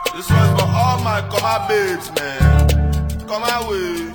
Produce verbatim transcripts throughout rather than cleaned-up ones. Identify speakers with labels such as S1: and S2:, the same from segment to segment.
S1: This one's for all my comma babes, man. Come away.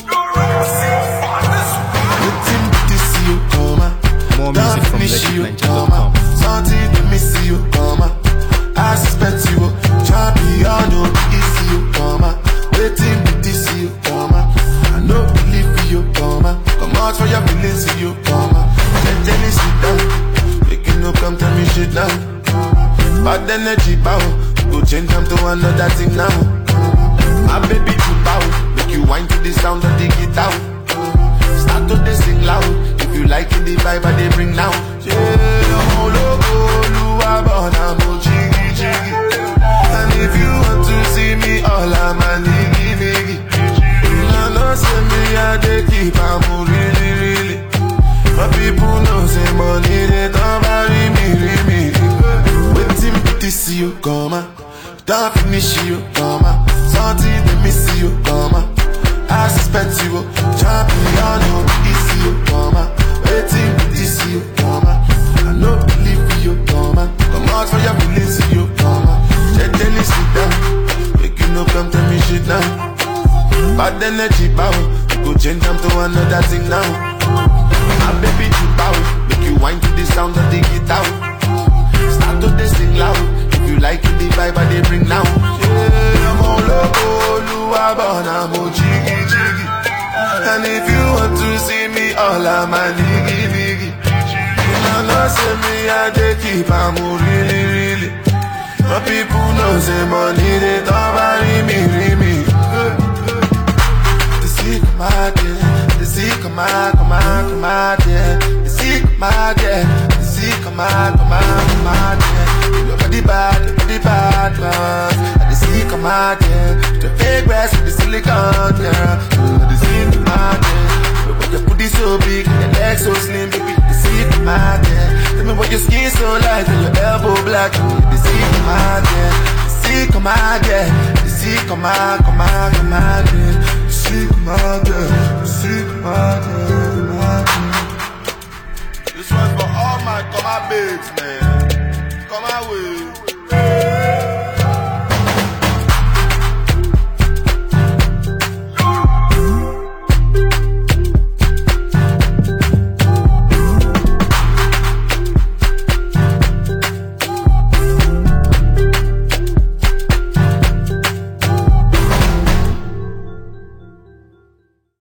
S2: More music from legit nigeria dot com.
S1: Something to miss you, comma. I suspect you, champion, no easy you, comma. Waiting to this you, comma. I know believe you, comma. Come out for your feelings, you, comma. Then tell me sit down. You can no come tell me shit down. Bad energy power, go change them to another thing now. My baby too power, make you whine to the sound of the guitar. Start to they sing loud. If you like in the vibe, they bring now. Yeah, oh logo, luabona, mo jiggy jiggy. And if you want to see me, all I'm a niggy niggy. I know say me I they keep I'm really really. My people know say money they don't bury me me. Waiting to see you come on. Don't finish you, come on. Something they miss you, come on. I suspect you, champion, no easy you, come on. Waiting to see you, come on. I know believe you, come on. Come out for your feelings, you, come on. Just tell me sit down. Make you no come tell me shit now. Bad energy power, go change them to another thing now. My baby too power, make you whine to the sound of the guitar. Start to they sing loud. If you like it, the vibe they bring now. Yeah, I'm all over, luabona, mo jiggy jiggy. And if you want to see me, all I'm a niggy niggy. You know say me I they keep I'm really really. My people know say money they don't bury me me. The see come out there, the see come out, come out, come out there. The see come out there, the see come out, come out, come out there. Your body bad, your body bad, man. The see come out there, the fake breast with the silicone, yeah. The see come out there, but your booty so big, your legs so slim, baby. The see come out there, tell me why your skin so light and your elbow black. The see come out there, the see come out there, the see come out, come out, come out there. The see come out there, the see come out there, come out there. This one's for all my comma babes, man. Come away.